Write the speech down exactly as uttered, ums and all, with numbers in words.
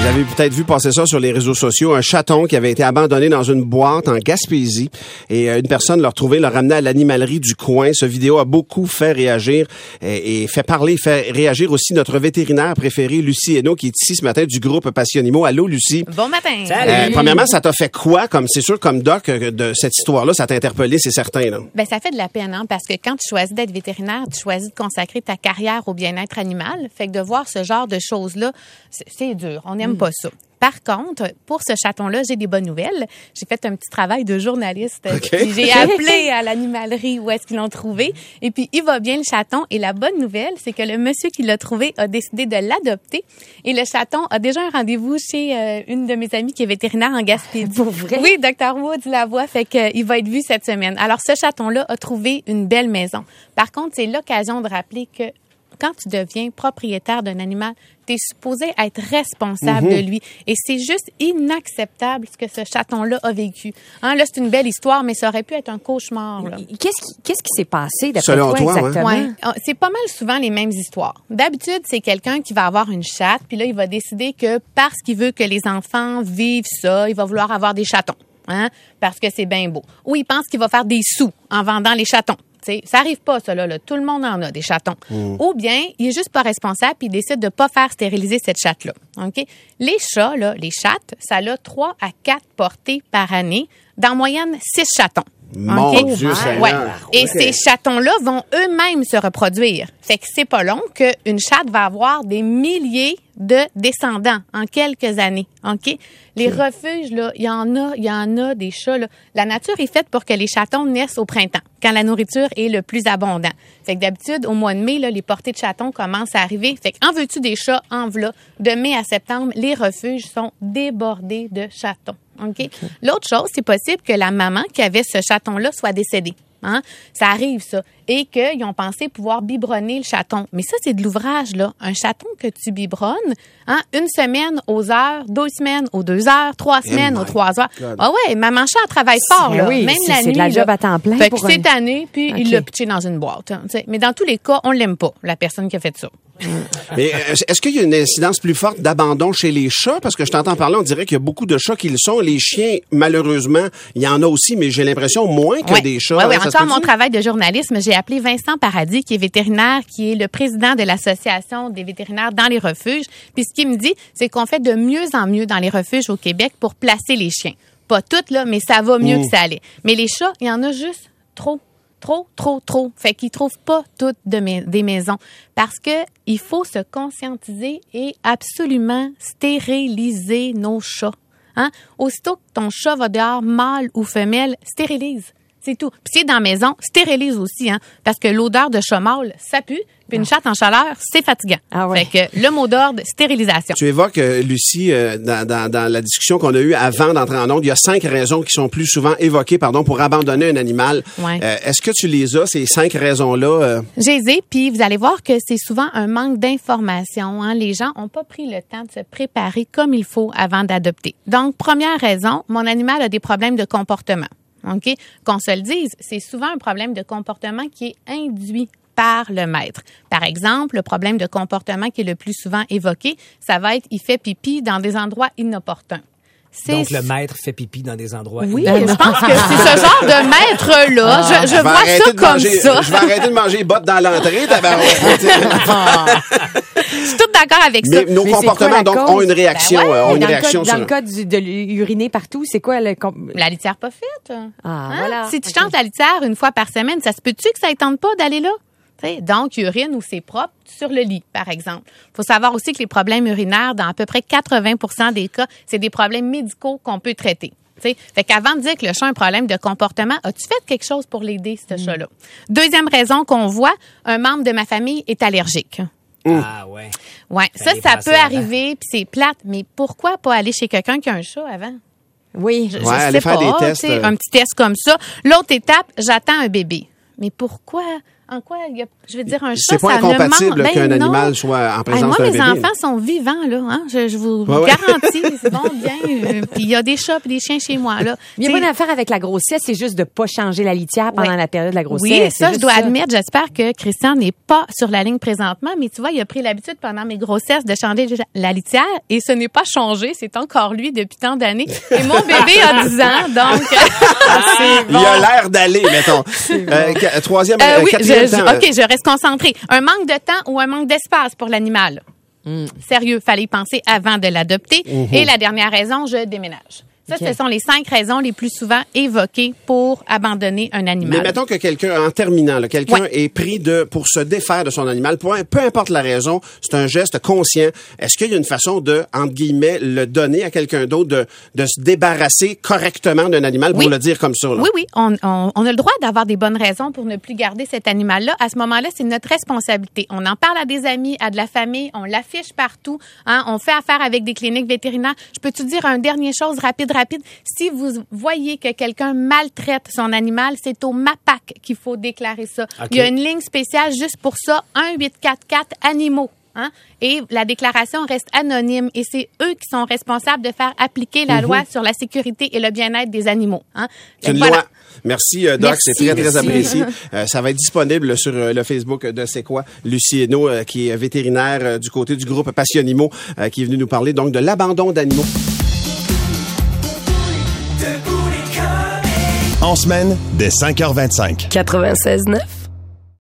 Vous avez peut-être vu passer ça sur les réseaux sociaux, un chaton qui avait été abandonné dans une boîte en Gaspésie et une personne l'a retrouvé, l'a ramené à l'animalerie du coin. Ce vidéo a beaucoup fait réagir et, et fait parler, fait réagir aussi notre vétérinaire préféré, Lucie Hainaut, qui est ici ce matin du groupe Passionimo. Allô, Lucie? Bon matin! Salut! Euh, premièrement, ça t'a fait quoi? Comme c'est sûr, comme doc, de cette histoire-là, ça t'a interpellé, c'est certain, là. Ben, ça fait de la peine, hein, parce que quand tu choisis d'être vétérinaire, tu choisis de consacrer ta carrière au bien-être animal. Fait que de voir ce genre de choses-là, c'est, c'est dur. On n'aime mmh. pas ça. Par contre, pour ce chaton-là, j'ai des bonnes nouvelles. J'ai fait un petit travail de journaliste. Okay. Puis j'ai appelé à l'animalerie où est-ce qu'ils l'ont trouvé. Et puis, il va bien, le chaton. Et la bonne nouvelle, c'est que le monsieur qui l'a trouvé a décidé de l'adopter. Et le chaton a déjà un rendez-vous chez euh, une de mes amies qui est vétérinaire en Gaspésie. Pour vrai? Oui, docteur Woods la voit. Fait qu'il va être vu cette semaine. Alors, ce chaton-là a trouvé une belle maison. Par contre, c'est l'occasion de rappeler que quand tu deviens propriétaire d'un animal, tu es supposé être responsable mm-hmm. de lui. Et c'est juste inacceptable ce que ce chaton-là a vécu. Hein, là, c'est une belle histoire, mais ça aurait pu être un cauchemar. Là. Qu'est-ce qui, qu'est-ce qui s'est passé d'après Selon toi, toi, exactement? Ouais. Ouais. C'est pas mal souvent les mêmes histoires. D'habitude, c'est quelqu'un qui va avoir une chatte, puis là, il va décider que parce qu'il veut que les enfants vivent ça, il va vouloir avoir des chatons. Hein, parce que c'est bien beau. Ou il pense qu'il va faire des sous en vendant les chatons. T'sais, ça arrive pas, ça, là, là. Tout le monde en a, des chatons. Mmh. Ou bien, il est juste pas responsable puis il décide de pas faire stériliser cette chatte-là. OK? Les chats, là, les chattes, ça a trois à quatre portées par année. Dans moyenne, six chatons. Mon okay? Dieu, ouais. Et okay. ces chatons-là vont eux-mêmes se reproduire. Fait que c'est pas long qu'une chatte va avoir des milliers de descendants en quelques années. OK? Les okay. refuges, là, il y en a, il y en a des chats, là. La nature est faite pour que les chatons naissent au printemps, quand la nourriture est le plus abondant. Fait que d'habitude, au mois de mai, là, les portées de chatons commencent à arriver. Fait que en veux-tu des chats? En v'là. De mai à septembre, les refuges sont débordés de chatons. OK? Okay. L'autre chose, c'est possible que la maman qui avait ce chaton-là soit décédée. Hein? Ça arrive, ça. Et qu'ils ont pensé pouvoir biberonner le chaton. Mais ça, c'est de l'ouvrage, là. Un chaton que tu biberonnes, hein? Une semaine aux heures, deux semaines aux deux heures, trois semaines aux trois heures. God. Ah ouais, maman chat travaille fort, là. Oui, même c'est, la c'est nuit. de la job à temps plein. Fait pour que un... cette année, puis okay. il l'a pitché dans une boîte. Hein, mais dans tous les cas, on l'aime pas, la personne qui a fait ça. Mais est-ce qu'il y a une incidence plus forte d'abandon chez les chats? Parce que je t'entends parler, on dirait qu'il y a beaucoup de chats qui le sont. Les chiens, malheureusement, il y en a aussi, mais j'ai l'impression moins que ouais. des chats. Oui, oui. Ça Encore mon travail de journalisme, j'ai appelé Vincent Paradis, qui est vétérinaire, qui est le président de l'Association des vétérinaires dans les refuges. Puis ce qu'il me dit, c'est qu'on fait de mieux en mieux dans les refuges au Québec pour placer les chiens. Pas toutes, là, mais ça va mieux mmh. que ça allait. Mais les chats, il y en a juste trop. Trop, trop, trop. Fait qu'ils trouvent pas toutes de mes, des maisons. Parce que il faut se conscientiser et absolument stériliser nos chats. Hein? Aussitôt que ton chat va dehors, mâle ou femelle, stérilise. C'est tout. Puis si c'est dans la maison, stérilise aussi, hein, parce que l'odeur de chat mâle, ça pue. Puis une chatte en chaleur, c'est fatigant. Ah ouais. Fait que le mot d'ordre, stérilisation. Tu évoques, euh, Lucie, euh, dans, dans, dans la discussion qu'on a eue avant d'entrer en onde, il y a cinq raisons qui sont plus souvent évoquées, pardon, pour abandonner un animal. Ouais. Euh, est-ce que tu les as, ces cinq raisons-là? Euh? J'ai les ai, puis vous allez voir que c'est souvent un manque d'information. Hein. Les gens ont pas pris le temps de se préparer comme il faut avant d'adopter. Donc, première raison, mon animal a des problèmes de comportement. OK? Qu'on se le dise, c'est souvent un problème de comportement qui est induit par le maître. Par exemple, le problème de comportement qui est le plus souvent évoqué, ça va être il fait pipi dans des endroits inopportuns. C'est... Donc, le maître fait pipi dans des endroits Oui, je pense que c'est ce genre de maître-là. Ah, je je, je vois ça comme manger, ça. Je vais arrêter de manger les bottes dans l'entrée. Je suis toute d'accord avec mais ça. Nos mais comportements, donc, ont une réaction. Ben ouais. ont une dans réaction le cas, sur... dans le cas du, de l'uriner partout, c'est quoi le... La litière pas faite. Ah, hein? voilà. Si tu okay. changes la litière une fois par semaine, ça se peut-tu que ça ne tente pas d'aller là? T'sais, donc, urine ou c'est propre sur le lit, par exemple. Il faut savoir aussi que les problèmes urinaires, dans à peu près quatre-vingts pour cent des cas, c'est des problèmes médicaux qu'on peut traiter. T'sais. Fait qu'avant de dire que le chat a un problème de comportement, as-tu fait quelque chose pour l'aider, ce mmh. chat-là? Deuxième raison qu'on voit, un membre de ma famille est allergique. Mmh. Ah ouais. Ouais, ça, ça peut arriver, puis c'est plate. Mais pourquoi pas aller chez quelqu'un qui a un chat avant? Oui. Je, ouais, je sais aller faire pas, des tests. Un petit test comme ça. L'autre étape, j'attends un bébé. Mais pourquoi en quoi, il y a, je veux dire, un chat, C'est pas ça incompatible ne mange. qu'un Ben non. animal soit en Hey, présence moi, d'un mes bébé. enfants sont vivants, là. Hein? Je, je vous Ouais, ouais. garantis, c'est bon, bien. euh, Puis il y a des chats et des chiens chez moi, là. Il y a T'sais, pas d'affaire avec la grossesse, c'est juste de pas changer la litière pendant Ouais. la période de la grossesse. Oui, c'est ça, je juste dois admettre. J'espère que Christian n'est pas sur la ligne présentement, mais tu vois, il a pris l'habitude pendant mes grossesses de changer la litière et ce n'est pas changé. C'est encore lui depuis tant d'années. Et mon bébé a dix ans, donc c'est Il a l'air d'aller, mettons. Euh, qu- troisième, Euh, euh, oui, je, quatrième je- temps. OK, je reste concentrée. Un manque de temps ou un manque d'espace pour l'animal. Sérieux, fallait y penser avant de l'adopter. Et la dernière raison, je déménage. Ça, OK. ce sont les cinq raisons les plus souvent évoquées pour abandonner un animal. Mais mettons que quelqu'un, en terminant, là, quelqu'un Ouais. est pris de pour se défaire de son animal, peu, peu importe la raison, c'est un geste conscient. Est-ce qu'il y a une façon de, entre guillemets, le donner à quelqu'un d'autre, de, de se débarrasser correctement d'un animal, pour Oui. le dire comme ça? Là? Oui, oui, on, on, on a le droit d'avoir des bonnes raisons pour ne plus garder cet animal-là. À ce moment-là, c'est notre responsabilité. On en parle à des amis, à de la famille, on l'affiche partout. Hein, on fait affaire avec des cliniques vétérinaires. Je peux te dire un dernier chose rapide, rapide. Si vous voyez que quelqu'un maltraite son animal, c'est au MAPAC qu'il faut déclarer ça. OK. Il y a une ligne spéciale juste pour ça, un huit quatre quatre animaux. Hein? Et la déclaration reste anonyme et c'est eux qui sont responsables de faire appliquer la loi sur la sécurité et le bien-être des animaux. Hein? C'est une Voilà. loi. Merci, euh, Doc. Merci, c'est très, très merci. apprécié. Euh, ça va être disponible sur euh, le Facebook de C'est quoi? Lucie Hainaut, euh, qui est vétérinaire euh, du côté du groupe Passionimo, euh, qui est venu nous parler donc de l'abandon d'animaux. En semaine, dès cinq heures vingt-cinq. quatre-vingt-seize neuf